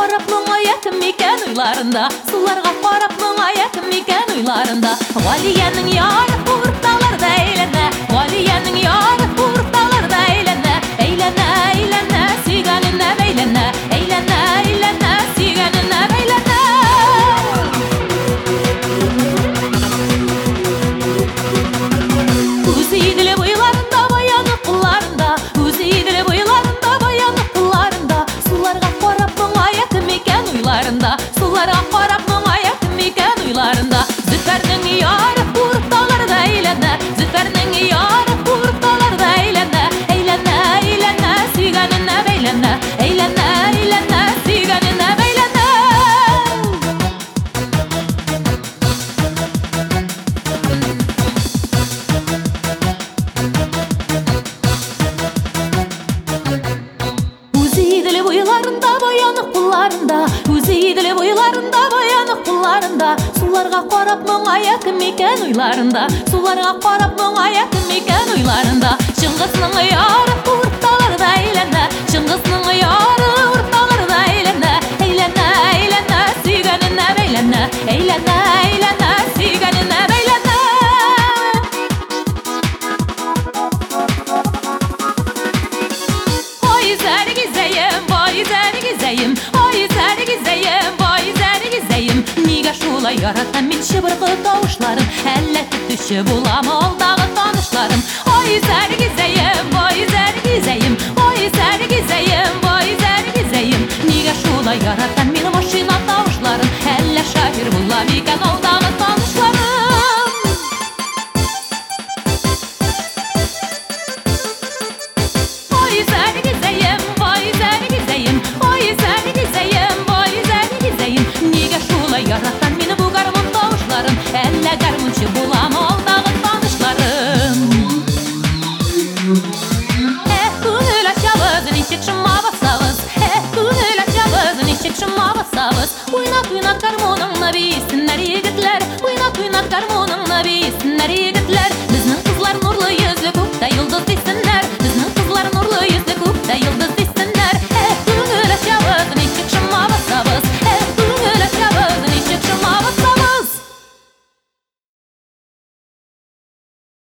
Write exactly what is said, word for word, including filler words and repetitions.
qarab muңaятым икән уйларында, суларга карап muңаятым икән уйларында. Галиянең яры урталарда әйләнә, Галиянең яры урталарда әйләнә, әйләнә, әйләнә, сөйгәненә бәйләнә, әйләнә, әйләнә, сөйгәненә бәйләнә. Үзе иделе буйларында, баяны кулларында, үзе иделе буйларында, баяны кулларында, суларга карап muңаятым икән уйларында, суларга карап muңаятым икән уйларында. Зөфәрнең яры урталарда әйләнә, Зөфәрнең яры урталарда әйләнә, әйләнә, әйләнә, сөйгәненә бәйләнә, әйләнә, әйләнә, сөйгәненә бәйләнә. Үзе иделе буйларында, баяны кулларында, үзе иделе буйларында, баяны кулларында, суларга карап muңаятым икән уйларында, суларга карап muңаятым икән уйларында. Чыңгызның яры урталарда әйләнә, Чыңгызның яры урталарда әйләнә, әйләнә, әйләнә, сөйгәненә бәйләнә, әйләнә, әйләнә, сөйгәненә бәйләнә. Ой, зәргизәем, бай зәргизәем, ой, зәргизәем, бай зәргизәем. Нигә шулай яратам мин чыбыркы тавышларын, әллә көтүче буламы алдагы танышларым. Ой, зәргизәем, бай зәргизәем, ой, зәргизәем, бай зәргизәем. Нигә шулай яратам мин машина тавышларын, әллә шаһир булам икән алдагы танышларым. Ой, зәргизәем, бай зәргизәем, ой, зәргизәем, бай зәргизәем. Нигә шулай яратам мин бу гармун тавышларын, әллә гармунчы була